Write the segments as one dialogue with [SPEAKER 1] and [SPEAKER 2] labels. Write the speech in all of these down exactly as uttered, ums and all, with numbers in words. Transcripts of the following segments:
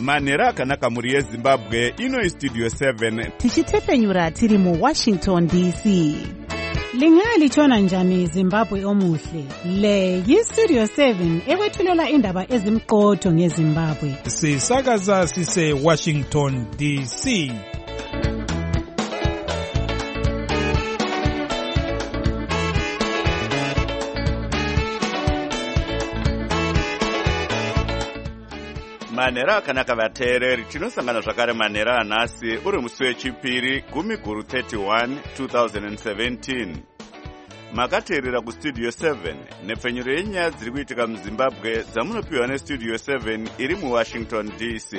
[SPEAKER 1] Manhero akanaka muri yeZimbabwe, ino Studio seven.
[SPEAKER 2] Tichitefenyura tiri mu Washington D C.
[SPEAKER 3] Lingalitshona njani Zimbabwe omuhle? Le yiStudio seven ekwethulela indaba ezimqotho ngeZimbabwe.
[SPEAKER 4] Sisakaza sise Washington D C.
[SPEAKER 1] Manhero akanaka vateereri, tinosangana zvakare manhero anhasi uri musi wechipiri gumi guru thirty-one twenty seventeen. Makateerera kuStudio seven nepfenyuro yenyaya dziri kuitika muZimbabwe dzamunopiwa neStudio seven iri muWashington D C.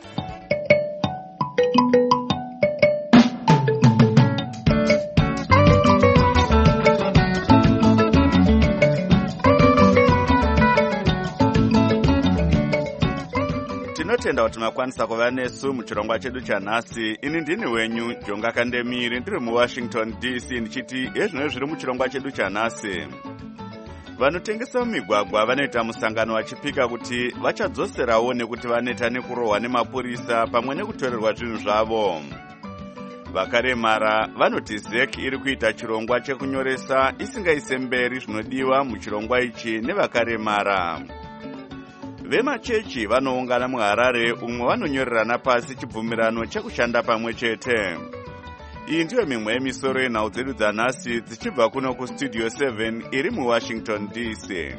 [SPEAKER 1] Tinotenda kuti makwanisa kuva nesu muchirongwa chedu chanhasi. Ini ndini wenyu Jonga Kandemiri, ndiri muWashington D C ndichiti ezvino zviri muchirongwa chedu chanhasi. Vanotengesa mumigwagwa vanoita musangano vachipika kuti vachadzoserawo nekuti vaneta nekurohwa nemapurisa pamwe nekutorerwa zvinhu zvavo. Vakaremara vanoti Z E C iri kuita chirongwa chekunyoresa isingaise mberi zvinodiwa muchirongwa ichi nevakaremara. Vemachechi vanoungana muHarare umwe vanonyorerana pasi chibvumirano chekushanda pamwe chete. Iyi ndiyo mimwe yemisoro yenhau dzedu dzanhasi dzichibva kuno kuStudio seven iri muWashington D C.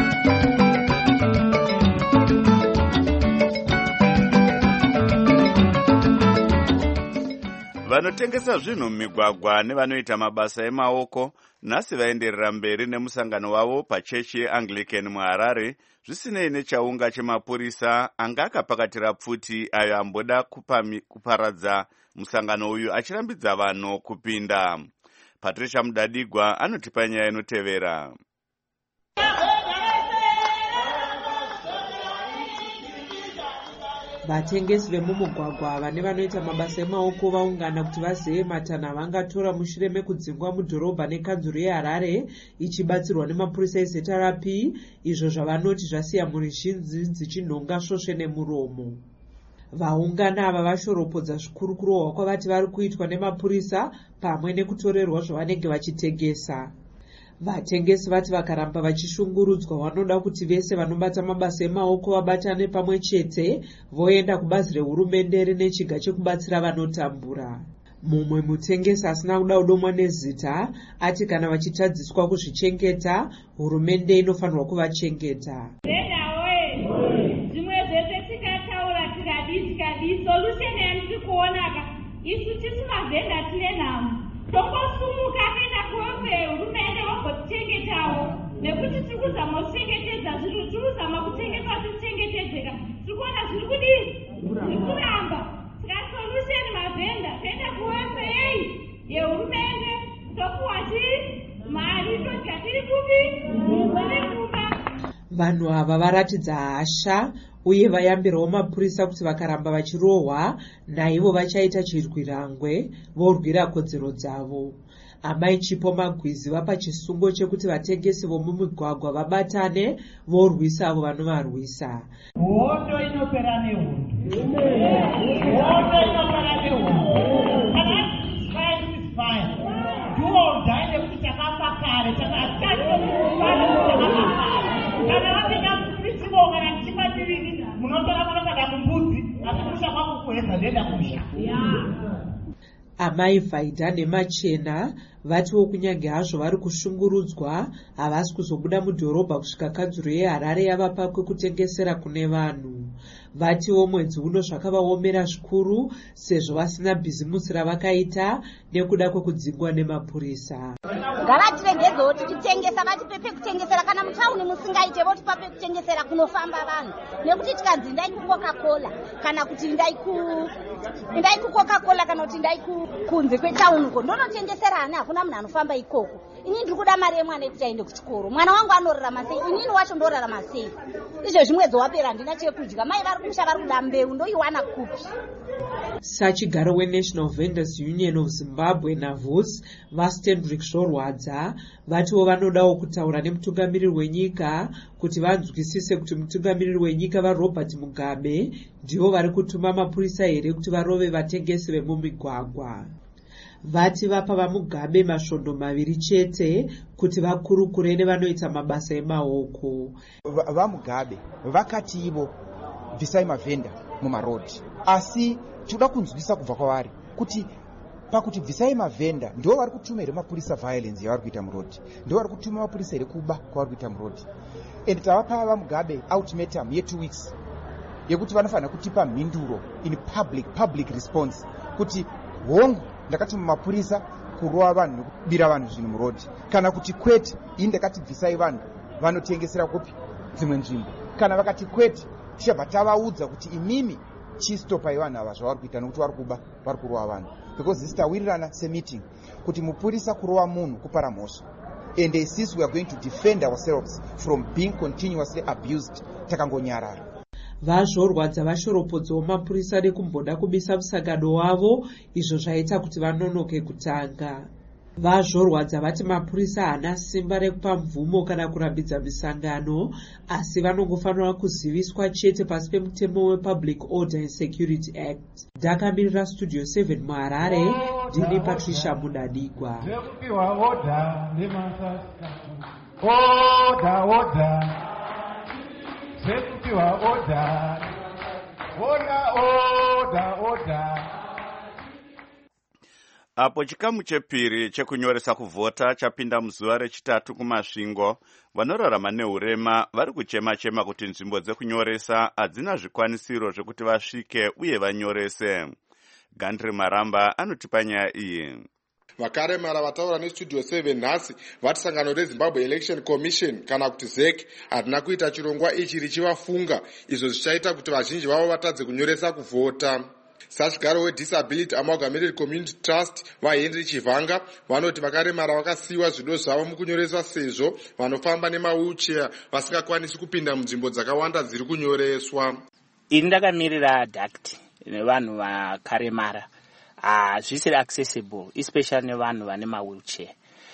[SPEAKER 1] Vanotengesa zvinhu mumigwagwa nevanoita mabasa emaoko nhasi vaenderera mberi nemusangano wavo pachechi yeAnglican muHarare, zvisinei nechaunga chemapurisa anga akapakatira pfuti ayo amboda kuparadza musangano uyu achirambidza vanhu kupinda. Patricia Mudadigwa anotipa nyaya inotevera.
[SPEAKER 5] Vatengesi vemumugwagwa vane vanoita mabasa emaoko vaungana kuti vazive matanha vangatora mushure mekudzingwa mudhorobha nekanzuro yeHarare ichibatsirwa nemapurisa eZeta P, izvo zvavanoti zvasiya mhuri zhinji dzichinhonga svosve nemuromo. Vaungana ava vashoropodza zvikuru kurohwa kwavati vari kuitwa nemapurisa pamwe nekutorerwa zvavanenge vachitengesa. Vatengesi vati vakaramba vachishungurudzwa vanoda kuti vese vanobata mabasa emaoko vabatane pamwe chete voenda kubazi rehurumende rine chiga chekubatsira vanotambura. Mumwe mutengesi asina kuda kudomwa nezita ati kana vachitadziswa kuzvichengeta, hurumende inofanirwa kuvachengeta.
[SPEAKER 6] Zvimwe zvese tikataura tikadi tikadi solution yandiri kuonaka isu tisu mavhenda tine nhamo tongosumuka kuenda kuve hurumende vagotichengetawo nekuti tiri kuzama kuchengetedza zvinhu tiri kuzama kuchengeta tichengetedzeka tiri kuona zviri kudii zviri kuramba. Saka solution mavhenda toenda kuve yei yehurumende topuwa chii mari todya tiri kupi tiri kumba.
[SPEAKER 5] Vanhu ava varatidza hasha uye vayambirawo mapurisa kuti vakaramba vachirohwa naivo vachaita chirwirangwe vorwira kodzero dzavo. Amai Chipo Magwizi vapa chisungo chekuti vatengesi vomumigwagwa vabatane vorwisa avo vanovarwisa.
[SPEAKER 7] Hondo inopera nehondo. Hondo inopera nehondo. Kana fire is fire. Do or die nekuti takafa kare takataka kana vapinda kuchibonga kana chipatiriri munotora munokada kumbudzi asikusha kwako kuedza ndenda kusha.
[SPEAKER 5] Amai Vaida neMachena vatiwo kunyange hazvo vari kushungurudzwa havasi kuzobuda mudhorobha kusvika kanzuro yeHarare yavapa kwekutengesera kune vanhu. Vatiwo mwedzi uno zvakavaomera zvikuru sezvo vasina bhizimusi ravakaita nekuda kwekudzingwa nemapurisa.
[SPEAKER 8] Ngavatirengezewo tichitengesa vatipe pekutengesera kana mutauni musingaite votipa pekutengesera kunofamba vanhu nekuti tikanzi ndai kuCoca-Cola kana kuti ndai ku ndai kuCoca-Cola kana kuti ndai kunze kwetauni uko ndonotengesera ani hakuna munhu anofamba ikoko. inini ndiri kuda mari yemwana yekuti aende kuchikoro. Mwana wangu anorarama sei? Inini wacho ndorarama sei? Izvezvi mwedzi wapera handina chekudya. Mai vari kumusha vari kuda mbeu, ndoiwana kupi?
[SPEAKER 5] Sachigaro weNational Vendors Union of Zimbabwe NAVUS vaStendrick Zvorwadza vatiwo vanodawo kutaura nemutungamiriri wenyika kuti vanzwisise kuti mutungamiriri wenyika vaRobert Mugabe ndivo vari kutuma mapurisa here kuti varove vatengesi vemumigwagwa. Vati vapa vaMugabe masvondo maviri chete kuti vakurukure nevanoita mabasa emaoko.
[SPEAKER 9] VaMugabe vakati ivo bvisai mavhenda mumarodhi, asi tinoda kunzwisa kubva kwavari kuti pakuti bvisai mavhenda ndivo vari kutuma here mapurisa violence yavari kuita murodhi, ndivo vari kutuma mapurisa here kuba kwavari kuita murodhi. And tavapa vaMugabe ultimatum ye2 weeks yekuti vanofanira kutipa mhinduro in public public response kuti hongu ndakatuma mapurisa kurova vanhu nekubira vanhu zvinhu murodhi, kana kuti kwete ini ndakati bvisai vanhu vanotengesera kupi dzimwe nzvimbo, kana vakati kwete tichabva tavaudza kuti imimi chistopai vanhu ava zvavari kuita nokuti vari kuba vari kurova vanhu, because this tawirirana semeeting kuti mupurisa kurova munhu kupara mhosva, and since we are going to defend ourselves from being continuously abused takangonyarara.
[SPEAKER 5] VaZvorwadza vashoropodzawo mapurisa nekumboda kubisa musangano wavo, izvo zvaita kuti vanonoke kutanga. VaZvorwadza vati mapurisa haana simba rekupa mvumo kana kurambidza misangano, asi vanongofanira kuziviswa chete pasi pemutemo wePublic Order and Security Act. Ndakamirira Studio seven muHarare, ndini Patricia Mudadigwa.
[SPEAKER 10] Order, order. Sekupiwa order. Order, order, order.
[SPEAKER 1] Apo chikamu chepiri chekunyoresa kuvhota chapinda muzuva rechitatu kumasvingo, vanorarama neurema vari kuchema-chema kuti nzvimbo dzekunyoresa hadzina zvikwanisiro zvekuti vasvike uye vanyorese. Gandri Maramba anotipa nyaya iyi.
[SPEAKER 11] Vakaremara vataura neStudio seven nhasi vati sangano reZimbabwe Election Commission kana kuti Z E C harina kuita chirongwa ichi richivafunga, izvo zvichaita kuti vazhinji vavo vatadze kunyoresa kuvhota. Sachigaro weDisability Amalgamated Community Trust vaHenry Chivanga vanoti vakaremara vakasiyiwa zvido zvavo mukunyoreswa sezvo vanofamba nemawheelchair vasingakwanisi kupinda munzvimbo dzakawanda dziri kunyoreswa.
[SPEAKER 12] Ini ndakamirira duct nevanhu vakaremara hazvisiri uh, accessible, especially nevanhu vane mawheelchair.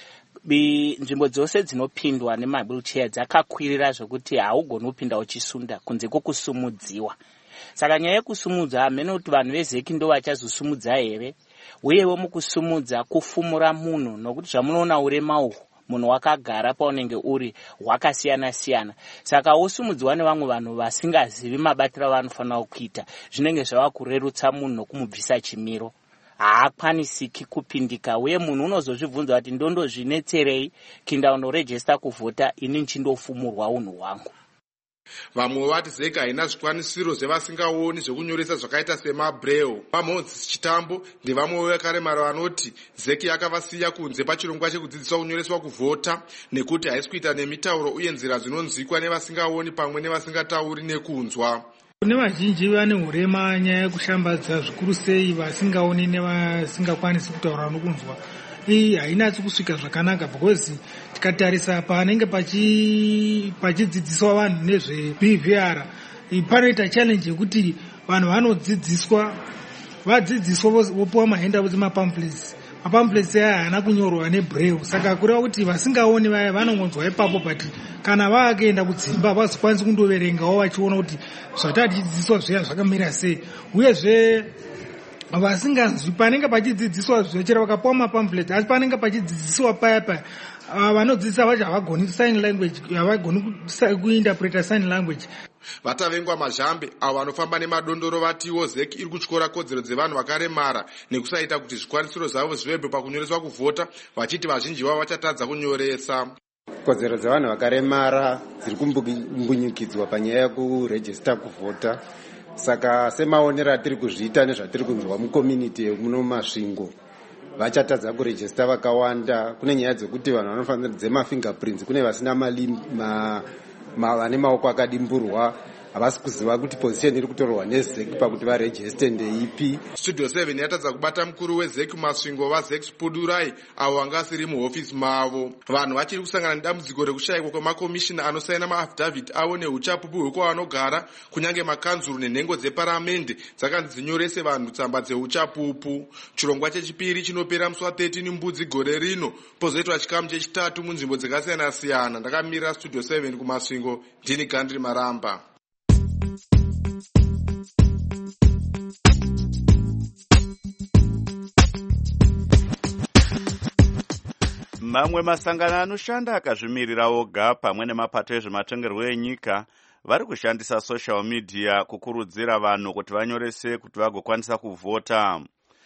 [SPEAKER 12] Nzvimbo dzose dzinopindwa nemawheelchair dzakakwirira zvokuti haugoni kupinda uchisunda kunze kwokusumudziwa. Saka nyaya yekusumudza hamene kuti vanhu veZ E C ndo vachazosumudza here, uyewo mukusumudza kufumura munhu, nokuti zvamunoona urema uhwu munhu wakagara paunenge uri hwakasiyana-siyana. Saka wosumudziwa nevamwe vanhu vasingazivi mabatiro avanofanira kuita, zvinenge zvava kurerutsa munhu nokumubvisa chimiro. Haakwanisiki kupindika, uye munhu unozozvibvunza kuti ndondozvinetserei kinda unorejesta kuvhota ini nchindofumurwa unhu hwangu.
[SPEAKER 11] Vamwe vati Z E C haina zvikwanisiro zvevasingaoni zvekunyoresa zvakaita semabraille. Pamodzi Chitambo ndevamwe vakaremara vanoti Z E C yakavasiya kunze pachirongwa chekudzidzisa kunyoreswa kuvhota nekuti haisi kuita nemitauro uye nzira dzinonzwikwa nevasingaoni pamwe nevasingatauri nekunzwa.
[SPEAKER 4] Kune vazhinji vane urema nyaya yekushambadza zvikuru sei vasingaoni nevasingakwanisi kutaura nokunzwa. Iyi hainatsi kusvika zvakanaka, because tikatarisa panenge pachidzidziswa vanhu nezve-B V R panoita challenge yekuti vanhu vanodzidziswa vadzidziswa vopiwa mahenda kuti mapamphlets mapamphlets aya haana kunyorwa nebraille, saka kureva kuti vasingaoni vaya vanongonzwa ipapo, but kana vakaenda kudzimba vazokwanisi kundoverengawo vachiona kuti zvatatichidzidziswa zviya zvakamira sei, uyezve vasinganzwi panenge pachidzidziswa zvechera vakapiwa mapamphlet, asi panenge pachidzidziswa paya paya vanodzidzisa vacho havagoni sign language, havagoni kuinterpreta sign language.
[SPEAKER 11] Vatavengwa Mazhambe avo vanofamba nemadondoro vatiwo Z E C iri kutyora kodzero dzevanhu vakaremara nekusaita kuti zvikwanisiro zvavo zvivepo pakunyoreswa kuvhota, vachiti vazhinji vavo vachatadza kunyoresa.
[SPEAKER 13] Kodzero dzevanhu vakaremara dziri kumbunyikidzwa panyaya yekurejista kuvhota. Saka semaonero atiri kuzviita nezvatiri kunzwa mucommunity muno masvingo, vachatadza kurejista vakawanda. Kune nyaya dzekuti vanhu vanofanira dzemafingerprints, kune vasina mali ma vane maoko akadimburwa, havasi kuziva kuti position iri kutorwa nezek pakuti varejiste ndeipi.
[SPEAKER 11] Studio seven yatadza kubata mukuru wezek masvingo vazek spudurai avo vanga vasiri muhofisi mavo. Vanhu vachiri kusangana nedambudziko rekushayikwa kwemakomishina anosaina maafidhavhiti avo neuchapupu hwekwavanogara, kunyange makanzuru nenhengo dzeparamende dzakanzi dzinyorese vanhu tsamba dzeuchapupu. Chirongwa chechipiri chinopera musi wathirteen mbudzi gore rino, pozoitwa chikamu chechitatu munzvimbo dzakasiyana siyana. Ndakamirira Studio seven kumasvingo, ndini Gandri Maramba.
[SPEAKER 1] Mamwe masangano anoshanda akazvimirira oga pamwe nemapato ezvematongerwo enyika vari kushandisa social media kukurudzira vanhu kuti vanyorese kuti vagokwanisa kuvhota.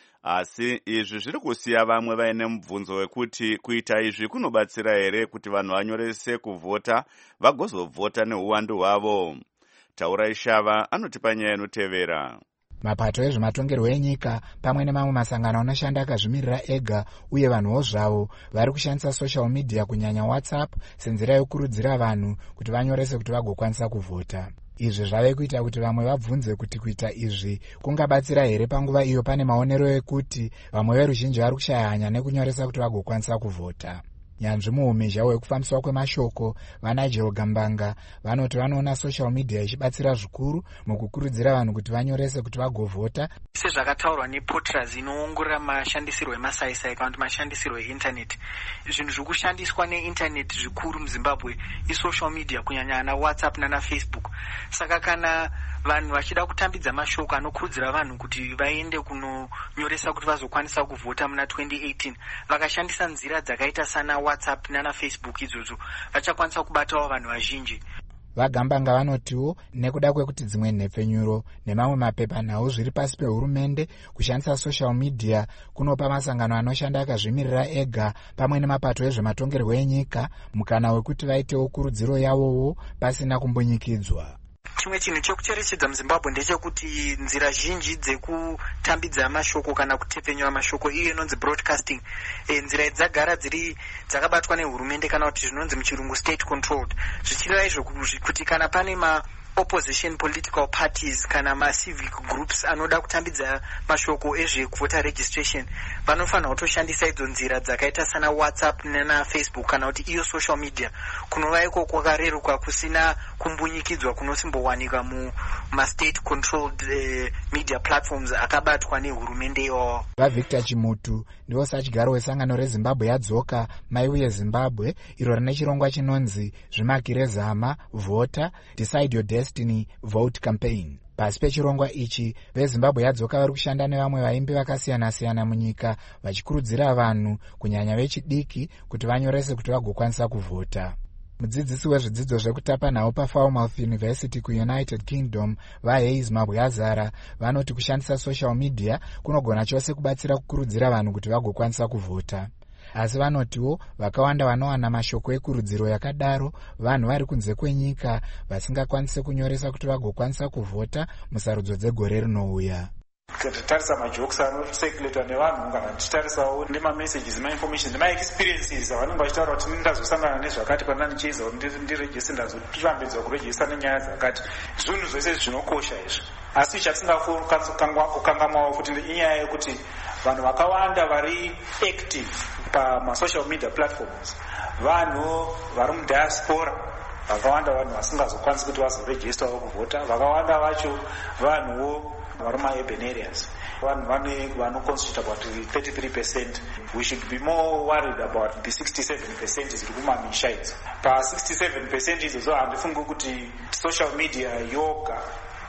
[SPEAKER 1] Asi izvi zviri kusiya vamwe vaine mubvunzo wekuti kuita izvi kunobatsira here kuti vanhu vanyorese kuvhota vagozovhota neuwandu hwavo. Taura Ishava anotipa nyaya inotevera.
[SPEAKER 14] Mapato ezvematongerwo enyika pamwe nemamwe masangano anoshanda akazvimirira ega uye vanhuwo zvavo vari kushandisa social media kunyanya WhatsApp senzira yokurudzira vanhu kuti vanyorese kuti vagokwanisa kuvhota. Izvi zvave kuita kuti vamwe vabvunze kuti kuita izvi kungabatsira here panguva iyo pane maonero ekuti vamwe veruzhinji vari kushaya hanya nekunyoresa kuti vagokwanisa kuvhota. Nyanzvi muumhizha hwekufambiswa kwemashoko vaNigel Gambanga vanoti vanoona social media ichibatsira zvikuru mukukurudzira vanhu kuti vanyorese kuti vagovhota.
[SPEAKER 15] Sezvakataurwa nePortals inoongorora mashandisirwo emasaisai kana kuti mashandisirwo einternet, zvinhu zvikushandiswa neinternet zvikuru muZimbabwe isocial media kunyanya na WhatsApp nana Facebook. Saka kana vanhu vachida kutambidza mashoko anokurudzira vanhu kuti vaende kunonyoresa kuti vazokwanisa kuvhota muna twenty eighteen, vakashandisa nzira dzakaita sana WhatsApp nana Facebook, idzodzo vachakwanisa kubatawo vanhu vazhinji.
[SPEAKER 14] Vagambanga vanotiwo nekuda kwekuti dzimwe nhepfenyuro nemamwe mapepanhau zviri pasi pehurumende, kushandisa social media kunopa masangano anoshanda akazvimirira ega pamwe nemapato ezvematongerwo enyika mukana wekuti vaitewo kurudziro yavowo pasina kumbunyikidzwa.
[SPEAKER 15] Chimwe chinhu chekucherechedza muZimbabwe ndechekuti nzira zhinji dzekutambidza mashoko kana kutepfenyura mashoko iyo inonzi broadcasting, e, nzira idzi dzagara dziri dzakabatwa nehurumende kana kuti zvinonzi muchirungu state controlled, zvichireva izvo kuti kana pane ma opposition political parties kana ma civic groups anoda kutambidza mashoko ezvekuvota registration, vanofanira kutoshandisa idzo nzira dzakaita sana WhatsApp nana Facebook kana kuti iyo social media, kunova iko kwakareruka kusina kumbunyikidzwa kunosimbowanika mu ma state controlled uh, media platforms akabatwa nehurumende iwawo.
[SPEAKER 14] VaVictor Chimutu ndivo sachigaro wesangano reZimbabwe yadzoka mai yeZimbabwe iro rine chirongwa chinonzi zvimakire zama vhota decide your destiny vote campaign. Pasi pechirongwa ichi veZimbabwe yadzoka vari kushanda nevamwe vaimbi vakasiyana siyana munyika vachikurudzira vanhu kunyanya vechidiki kuti vanyorese kuti vagokwanisa kuvhota. Mudzidzisi wezvidzidzo zvekutapa nhau paFalmouth University kuUnited Kingdom vaHayes Mabwyazara vanoti kushandisa social media kunogona chose kubatsira kukurudzira vanhu kuti vagokwanisa kuvhota. Asi vanotiwo vakawanda vanowana mashoko ekurudziro yakadaro vanhu vari kunze kwenyika vasingakwanise kunyoresa kuti vagokwanisa kuvhota musarudzo dzegore rinouya.
[SPEAKER 16] Titarisa majokes anosirculata nevanhu kana tichitarisawo nemamessages nemainformation nemaexperiences avanenge vachitaura kuti ndazosangana nezvakati pana ndichiedza kuti ndirejiste ndazorambidzwa kurejista nenyaya dzakati. Zvinhu zvese zvinokosha izvi, asi chatisingakukangamawo kuti inyaya yekuti vanhu vakawanda vari active pamasocial media platforms vanhu vari mudiaspora, vakawanda vanhu vasingazokwanisi kuti vazorejistawo kuvhota, vakawanda vacho vanhuwo vari maurban areas, vanhu vane vanoconstitute about thirty-three percent. We should be more worried about the sixty-seven percent ziri kumamisha idzi. Pa sixty-seven percent idzodzo handifungi kuti social media yoga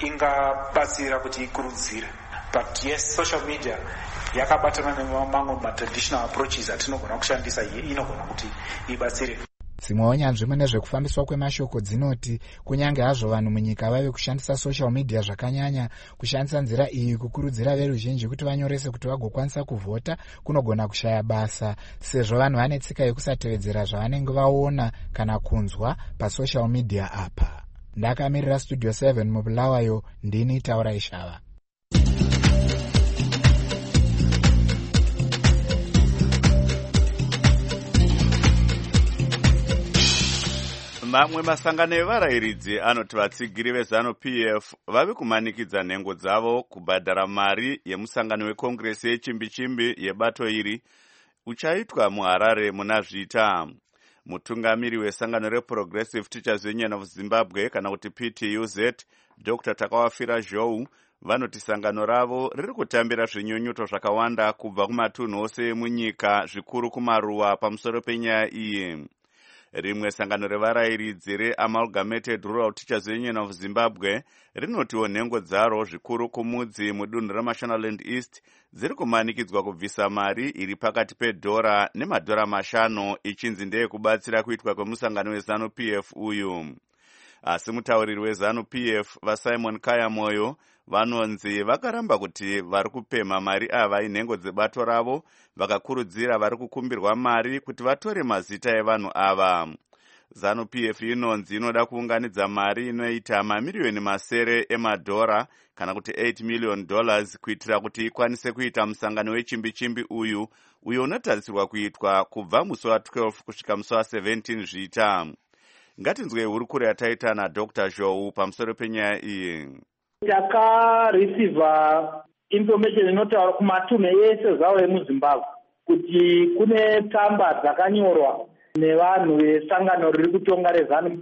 [SPEAKER 16] ingabatsira kuti ikurudzire, but yes, social media yakabatana nemamwe matraditional approaches atinogona kushandisa inogona kuti ibatsire.
[SPEAKER 14] Dzimwewo nyanzvi mune zvekufambiswa kwemashoko dzinoti kunyange hazvo vanhu munyika vave kushandisa social media zvakanyanya, kushandisa nzira iyi kukurudzira veruzhinji kuti vanyorese kuti vagokwanisa kuvhota kunogona kushaya basa, sezvo vanhu vane tsika yekusatevedzera zvavanenge vaona kana kunzwa pasocial media apa. Ndakamirira Studio seven mubulawayo, ndini Taura Ishava.
[SPEAKER 1] Mamwe masangano evarayiridzi anoti vatsigiri vezanu-P F vave kumanikidza nhengo dzavo kubhadhara mari yemusangano wekongresi yechimbi-chimbi yebato iri uchaitwa muHarare muna Zvita. Mutungamiri wesangano reProgressive Teachers Union of Zimbabwe kana kuti P T U Z, Doctor Takawafira Zhou, vanoti sangano ravo riri kutambira zvinyunyuto zvakawanda kubva kumatunhu ose munyika, zvikuru kumaruwa pamusoro penyaya iyi. Rimwe sangano revarayiridzi reAmalgamated Rural Teachers Union of Zimbabwe rinotiwo nhengo dzaro zvikuru kumudzi mudunhu reMashonaland East dziri kumanikidzwa kubvisa mari iri pakati pedhora nemadhora mashanu ichinzi ndeyekubatsira kuitwa kwemusangano wezanu-P F uyu. Asi mutauriri wezanu-P F vaSimon Kayamoyo vanonzi vakaramba kuti vari kupemha mari ava inhengo dzebato ravo, vakakurudzira vari kukumbirwa mari kuti vatore mazita evanhu ava. zanu-P F inonzi inoda kuunganidza mari inoita mamiriyoni masere emadhora kana kuti eight million dollars kuitira kuti ikwanise kuita musangano wechimbi-chimbi uyu uyo unotarisirwa kuitwa kubva musi wa12 kusvika musi wa17 Zvita. Ngatinzwe hurukuro yataita naDr Zhou pamusoro penyaya iyi.
[SPEAKER 17] Takareceiva information inotaura kumatunhu ese zvawo emuZimbabwe kuti kune tsamba dzakanyorwa nevanhu vesangano riri kutonga rezanu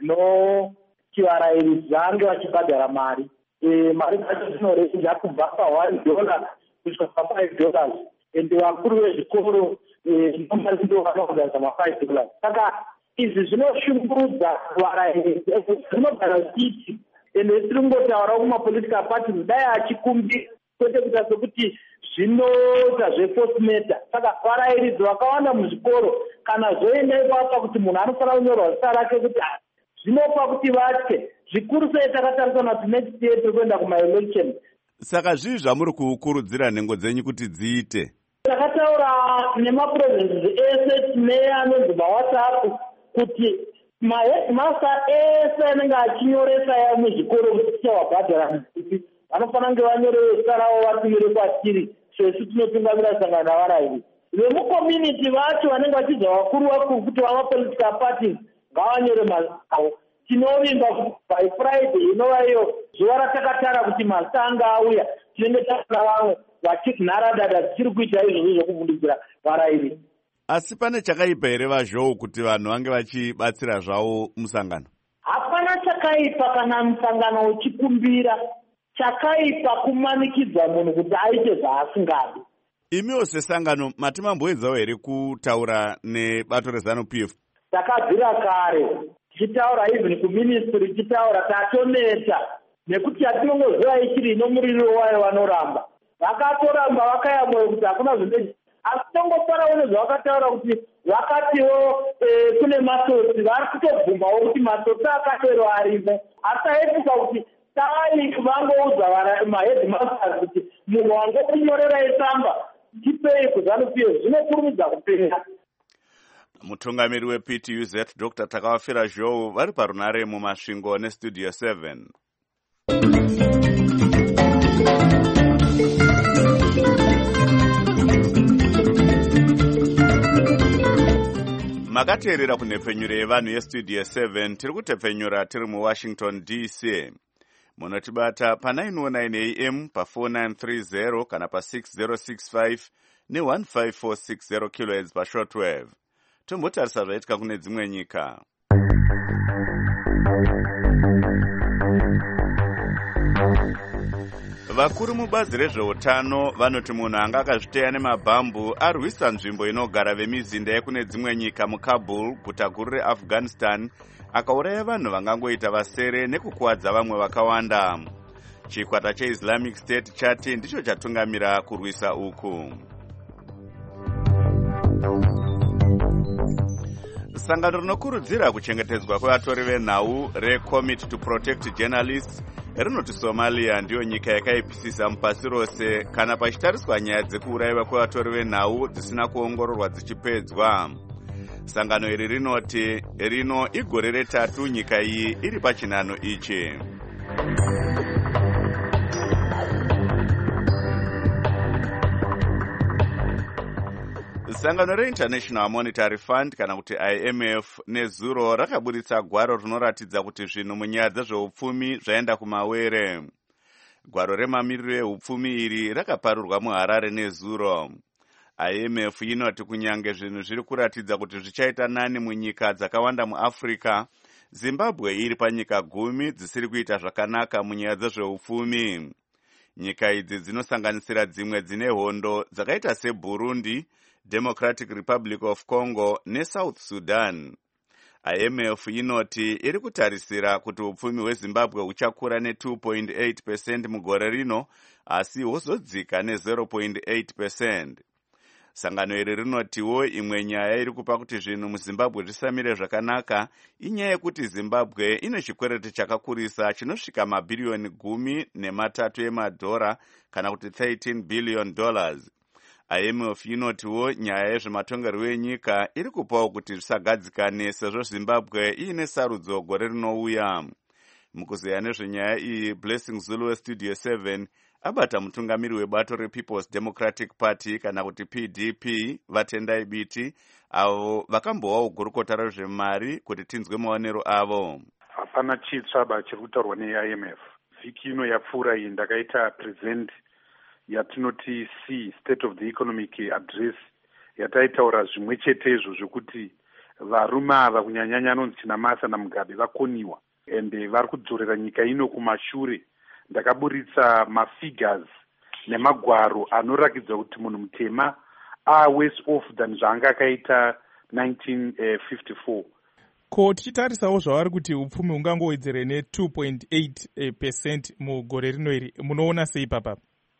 [SPEAKER 17] dzinoti varayiridzi vange vachibhadhara mari. Mari dzacho dzinorenja kubva paone dollar kusvika pafive dollars ende vakuru vezvikoro nomari ndo vanounganidza mafive dollars. Saka izvi zvinoshungurudza varayiridzi zvinogara zvichiti ende tiri kungotaura kumapolitical parties dai achikumbira kwete kuita sekuti zvinoita zveforce matter. Saka varayiridzi vakawanda muzvikoro kana zvoenda ipapa kuti munhu anofanira kunyorwa zita rake kuti zvinopa kuti vatye zvikuru sei takatarisana kuti next year tiri kuenda kumaelection.
[SPEAKER 1] Saka zvii zvamuri kukurudzira nhengo dzenyu kuti dziite?
[SPEAKER 17] Takataura nemaprovinces ese tine anonzi mawhatsapp kuti maheadmaster ese anenge achinyoresa ya muzvikoro kuti tichawabhadhara vanofanira kunge vanyorewe zita ravo vatumire kwatiri sesu tinotungamira sangano navarayiridzi. Vemucommunity vacho vanenge vachidza vakuru vakuru kuti vamapolitical parties ngavanyore mazita avo. Tinovimba by Friday inova iyo zuva ratakatara kuti mazita anga auya tinenge taona vamwe vachiti nharadada dzichiri kuita izvozvo zvokuvhundudzira varayiridzi.
[SPEAKER 1] Asi pane chakaipa here vaZhou kuti vanhu vange vachibatsira zvavo musangano?
[SPEAKER 17] Hapana chakaipa kana musangano uchikumbira. Chakaipa kumanikidza munhu kuti aite zvaasingadi.
[SPEAKER 1] Imiwo sesangano mati mamboedzawo here kutaura nebato rezanu-P F?
[SPEAKER 17] Takabvira kare tichitaura even kuministry tichitaura tatoneta nekuti hatinongoziva ichiri inomuriro wayo vanoramba. Vakatoramba vakaya moyo kuti hakuna zvinde. Asi tongofara une zvavakataura kuti vakatiwo kune masotsi vari kutobvumawo kuti masotsi akadero arimo. Asi aepuka kuti tai vangoudza maheadmasters kuti munhu wangokunyorerai tsamba tipei kuzanu-P F zvinokurumidza kupera.
[SPEAKER 1] Mutungamiri weP T U Z Doctor Takawafira Zhou vari parunare mumasvingo nestudio seven. Makateerera kunhepfenyuro yevanhu yestudio seven tiri kutepfenyura tiri muWashington D C. Munotibata pa nine oh nine A M pa four nine three zero kana pa six zero six five ne one five four six zero kilohertz pa shortwave. Tombotarisa zvaitika kune dzimwe nyika. Vakuru mubazi rezveutano vanoti munhu anga akazviteya nemabhambu arwisa nzvimbo inogara vemizinda yekune dzimwe nyika muKabul, guta guru reAfghanistan, akauraya vanhu vangangoita vasere nekukuwadza vamwe vakawanda. Chikwata cheIslamic State chati ndicho chatungamira kurwisa uku. Sangano rinokurudzira kuchengetedzwa kwevatori venhau reCommittee to Protect Journalists rinoti Somalia ndiyo nyika yakaipisisa mupasi rose kana pachitariswa nyaya dzekuurayiwa kwevatori venhau dzisina kuongororwa dzichipedzwa. Sangano iri rinoti rino igore retatu nyika iyi iri pachinano ichi. sangano reInternational Monetary Fund kana kuti I M F nezuro rakaburitsa gwaro rinoratidza kuti zvinhu munyaya dzezveupfumi zvaenda kumawere. Gwaro remamiriro eupfumi iri rakaparurwa muHarare nezuro. I M F inoti kunyange zvinhu zviri kuratidza kuti zvichaita nani munyika dzakawanda muAfrica, Zimbabwe iri panyika gumi dzisiri kuita zvakanaka munyaya dzezveupfumi. Nyika idzi dzinosanganisira dzimwe dzine hondo dzakaita seBurundi, Democratic Republic of Congo neSouth Sudan. I M F inoti iri kutarisira kuti upfumi hweZimbabwe uchakura ne two point eight percent mugore rino, asi hozodzika ne zero point eight percent. Sangano iri rinotiwo imwe nyaya iri kupa kuti zvinhu muZimbabwe zvisamire zvakanaka inyaya yekuti Zimbabwe ine chikwereti chakakurisa chinosvika mabhiriyoni gumi nematatu emadhora kana kuti thirteen billion dollars. I M F inotiwo nyaya yezvematongerwo enyika iri kupawo kuti zvisagadzikane sezvo Zimbabwe iine sarudzo gore rinouya. Mukuzeya nezvenyaya iyi, Blessing Zulu weStudio seven abata mutungamiri webato rePeople's Democratic Party kana kuti P D P Vatendai Biti avo vakambowawo gurukota rezvemari kuti tinzwe maonero avo.
[SPEAKER 16] Hapana chitsvaba chiri kutaurwa neI M F. Vhiki ino yapfuura iyi ndakaita present yatinoti C State of the Economic Address yataitaura zvimwe chetezvo zvekuti varume ava kunyanyanya anonzi Chinamasa naMugabe vakoniwa ende vari kudzorera nyika ino kumashure. Ndakaburitsa mafigures nemagwaro anorakidza kuti munhu mutema are worse off than zvanga akaita nineteen fifty-four.
[SPEAKER 18] Ko tichitarisawo zvavari kuti upfumi hungangowedzere ne two point eight percent mugore rino iri, munoona sei papa?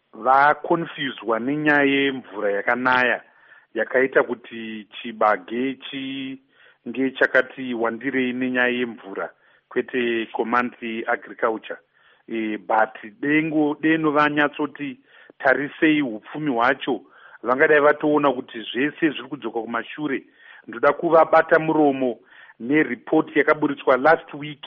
[SPEAKER 16] Vakonfuswa nenyaya yemvura yakanaya yakaita kuti chibage chinge chakati wandirei nenyaya yemvura kwete command agriculture. E, but dengo deno vanyatsoti tarisei upfumi hwacho vangadai vatoona kuti zvese zviri kudzoka kumashure. Ndoda kuvabata muromo neripoti yakaburitswa last week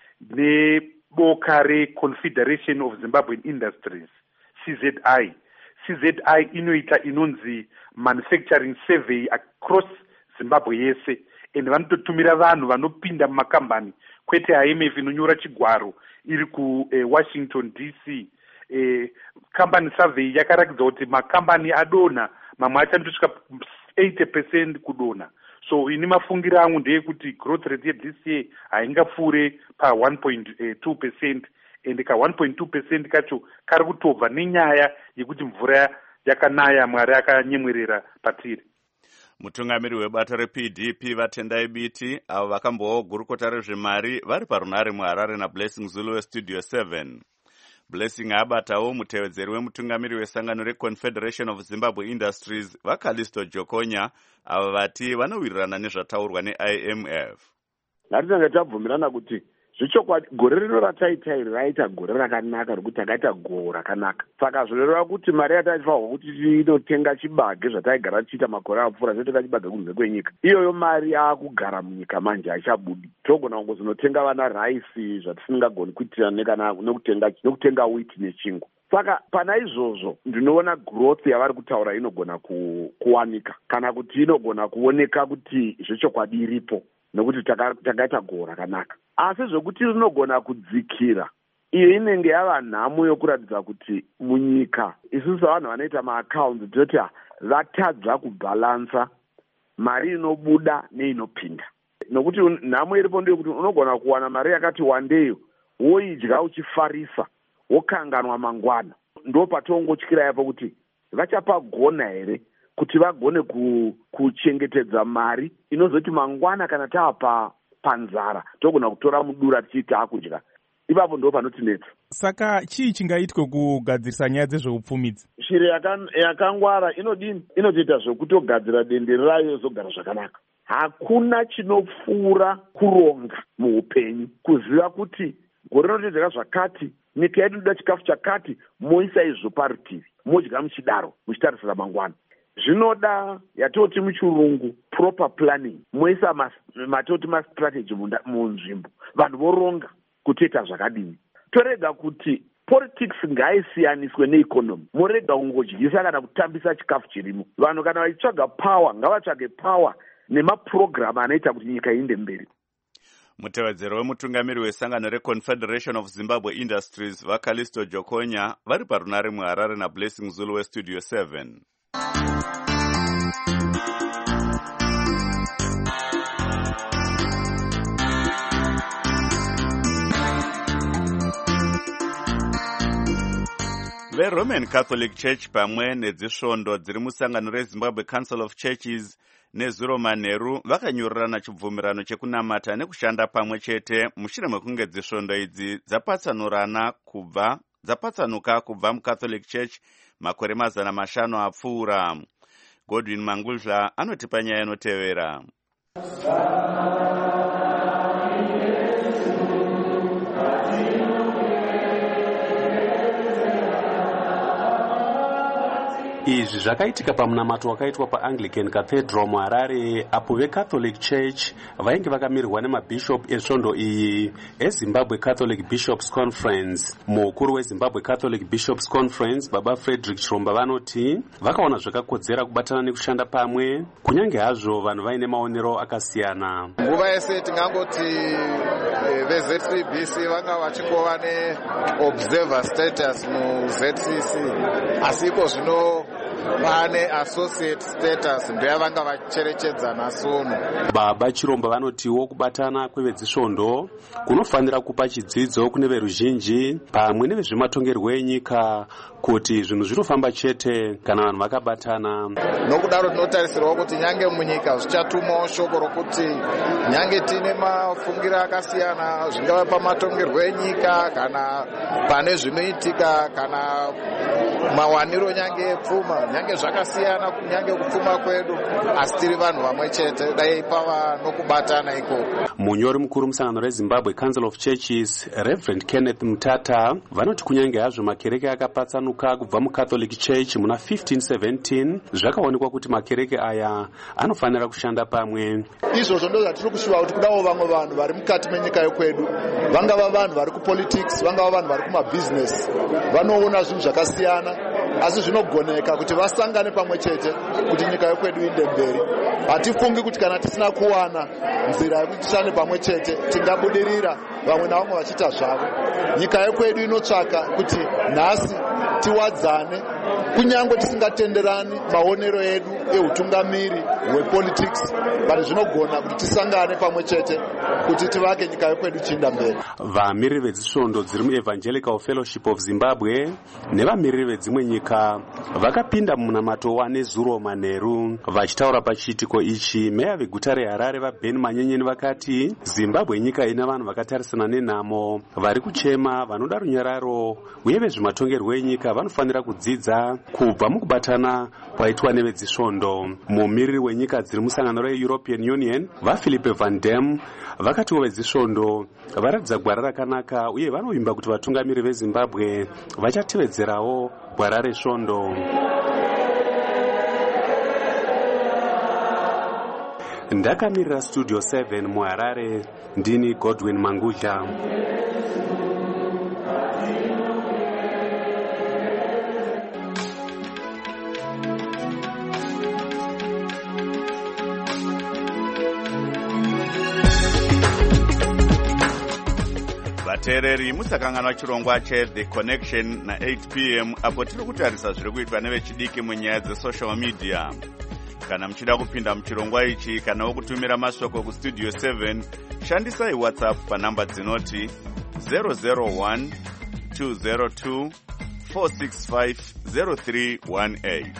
[SPEAKER 16] neboka reConfederation of Zimbabwean Industries C Z I. C Z I inoita inonzi manufacturing survey across Zimbabwe yese, ende vanototumira vanhu vanopinda mumakambani kwete I M F inonyora chigwaro iri ku eh, Washington D C. Eh, company survey yakarakidza kuti makambani adona mamwe achandosvika eighty percent kudona. So ini mafungiro angu ndeyekuti growth rate ye this year haingapfuure pa one point two percent, ende ka one point two percent kacho kari kutobva nenyaya yekuti mvura yakanaya Mwari akanyemwerera patiri.
[SPEAKER 1] Mutungamiri webato reP D P Vatendai Biti avo vakambowawo gurukota rezvemari vari parunhare muHarare naBlessing Zulu weStudio seven. Blessing abatawo mutevedzeri wemutungamiri wesangano reConfederation of Zimbabwe Industries vaCallisto Jokonya avo vati vanowirirana nezvataurwa neI M F.
[SPEAKER 19] Ngatinenge tabvumirana kuti zvichokwadi gore rino rataita iri raita gore rakanaka rokuti takaita goho rakanaka. Saka zvoreva kuti mari yataifanirwa kuti inotenga chibage zvataigara tichiita makore apfuura totenga chibage kunze kwenyika, iyoyo mari yaakugara munyika manje haichabudi. Togona kungozonotenga vana raisi zvatisingagoni kuitira nekutenga nekutenga wheat nechingwa. Saka pana izvozvo ndinoona growth yavari kutaura inogona ku, kuwanika kana kuti inogona kuoneka kuti zvechokwadi iripo nekuti takaita goho rakanaka. Asi zvokuti rinogona kudzikira, iyo inenge yava nhamo yokuratidza kuti munyika isusu vanhu vanoita maaccounts tinoti vatadza kubhalansa mari inobuda neinopinda. Nokuti nhamo iripo ndeyekuti unogona kuwana mari yakati wandeyo woidya uchifarisa wokanganwa mangwana. Ndo patongotyira yapo kuti vachapagona here kuti vagone kuchengetedza mari inozoti mangwana kana tava panzara togona kutora mudura tichiti akudya. Ipapo ndo panotinetsa.
[SPEAKER 18] Saka chii chingaitwe kugadzirisa nyaya dzezveupfumidzi?
[SPEAKER 19] Shiri yakangwara inodini? Inotoita zvokutogadzira dendere rayo yozogara zvakanaka. Hakuna chinopfuura kuronga muupenyu, kuziva kuti gore rinotodzeka zvakati, nyika yedu inoda chikafu chakati, moisa izvo parutivi, modya muchidaro, muchitarisira mangwana. Zvinoda yatoti muchirungu proper planning, moisa matoti mastrategy munzvimbo, vanhu voronga kutoita zvakadini. Torega kuti politics ngaisiyaniswe neeconomy. Murega kungodyisa kana kutambisa chikafu chirimo. Vanhu kana vachitsvaga power ngavatsvage power nemaprogram anoita kuti nyika iende mberi.
[SPEAKER 1] Mutevedzero wemutungamiri wesangano reConfederation of Zimbabwe Industries vaCalisto Jokonya vari parunare muHarare naBlessing Zulu weStudio seven. VeRoman Catholic Church pamwe nedzisvondo dziri musangano reZimbabwe Council of Churches nezuro manheru vakanyorerana chibvumirano chekunamata nekushanda pamwe chete mushure mekunge dzisvondo idzi dzapatsanurana kubva dzapatsanuka kubva muCatholic Church makore mazana mashanu apfuura. Godwin Mangudla anotipa nyaya inotevera.
[SPEAKER 20] Izvi zvakaitika pamunamato wakaitwa paAnglican Cathedral muHarare, apo veCatholic Church vainge vakamirirwa nemabhishop esvondo iyi eZimbabwe Catholic Bishops Conference. Mukuru weZimbabwe Catholic Bishops Conference Baba Frederick Chiromba vanoti vakaona zvakakodzera kubatana nekushanda pamwe kunyange hazvo vanhu vaine maonero akasiyana.
[SPEAKER 21] Nguva yese tingangoti veZ C B C vanga vachingova neobserver status muZ C C, asi iko zvino pane associate status ndeyavanga vacherechedzana sono.
[SPEAKER 20] Baba Chiromba vanotiwo kubatana kwevedzisvondo kunofanira kupa chidzidzo kune veruzhinji pamwe nevezvematongerwo enyika kuti zvinhu zvinofamba chete kana vanhu vakabatana.
[SPEAKER 21] Nokudaro tinotarisirwa kuti nyange munyika zvichatumawo shoko rokuti nyange tine mafungiro akasiyana, zvingava pamatongerwo enyika kana pane zvinoitika kana mawaniro nyange epfuma, nyange zvakasiyana kunyange kupfuma kwedu, asi tiri vanhu vamwe chete, dai pava nokubatana ikoko.
[SPEAKER 20] Munyori mukuru musangano reZimbabwe Council of Churches Reverend Kenneth Mutata vanoti kunyange hazvo makereke akapatsanuka kubva muCatholic Church muna fifteen seventeen, zvakaonekwa kuti makereke aya anofanira kushanda pamwe.
[SPEAKER 22] Izvozvo ndo zvatiri kushuva kuti kudawo vamwe vanhu vari mukati menyika yekwedu, vangava vanhu vari kupolitics, vangava vanhu vari kumabusiness, vanoona zvinhu zvakasiyana, asi zvinogoneka kuti vasangane pamwe chete kuti nyika yekwedu inde mberi. Hatifungi kuti kana tisina kuwana nzira yekuti tishande pamwe chete tingabudirira vamwe navamwe vachiita zvavo. Nyika yekwedu inotsvaka kuti nhasi tiwadzane kunyange tisingatenderani maonero edu eutungamiri hwepolitics, bali zvinogona kuti tisangane pamwe chete kuti tivake nyika yekwedu chiinda mberi.
[SPEAKER 20] Vamiriri vedzisvondo dziri muEvangelical Fellowship of Zimbabwe nevamiriri vedzimwe nyika vakapinda mumunamato wanezuro manheru. Vachitaura pachiitiko ichi, meya veguta reHarare vaBen Manyenyeni vakati Zimbabwe nyika ina vanhu vakatarisana nenhamo, vari kuchema, vanoda runyararo, uye vezvematongerwo enyika vanofanira kudzidza kubva mukubatana kwaitwa nevedzisvondo. Mumiriri wenyika dziri musangano reEuropean Union vaPhilippe Van Dam vakatiwo vedzisvondo varatidza gwara rakanaka uye vanovimba kuti vatungamiri veZimbabwe vachatevedzerawo gwara resvondo. Ndakamirira Studio seven muHarare, ndini Godwin Mangudla.
[SPEAKER 1] Vateereri musakanganwa chirongwa cheThe Connection na eight p m apo tiri kutarisa zviri kuitwa nevechidiki munyaya dzesocial media. Kana muchida kupinda muchirongwa ichi kana wokutumira mashoko kuStudio seven, shandisai WhatsApp panhamba dzinoti zero zero one two zero two four six five zero three one eight.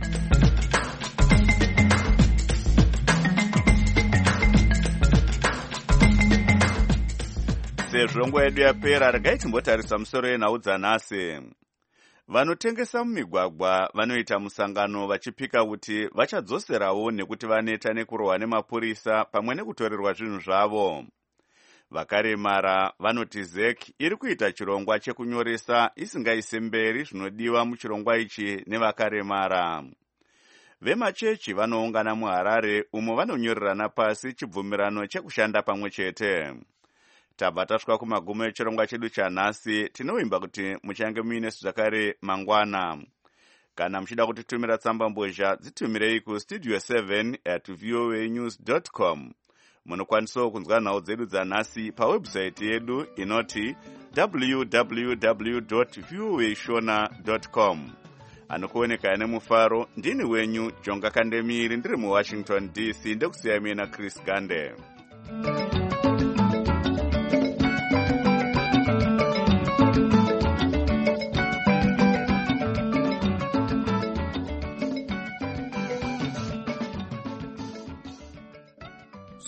[SPEAKER 1] Sezvo nguva yedu yapera, regai timbotarisa musoro yenhau dzanhasi. Vanotengesa mumigwagwa vanoita musangano vachipika kuti vachadzoserawo nekuti vaneta nekurohwa nemapurisa pamwe nekutorerwa zvinhu zvavo. Vakaremara vanoti Z E C iri kuita chirongwa chekunyoresa isingaise mberi zvinodiwa muchirongwa ichi nevakaremara. Vemachechi vanoungana muHarare umo vanonyorerana pasi chibvumirano chekushanda pamwe chete. tabva tasvika kumagumo echirongwa chedu chanhasi. Tinovimba kuti muchange muinesu zvakare mangwana. Kana muchida kutitumira tsamba mbozha, dzitumirei kustudio seven at voa news dot com. Munokwanisawo kunzwa nhau dzedu dzanhasi pawebsite yedu inoti w w w dot voa shona dot com. Anokuoneka ane mufaro ndini wenyu Jonga Kandemiri ndiri muWashington D C, ndekusiyamina Chris Gande.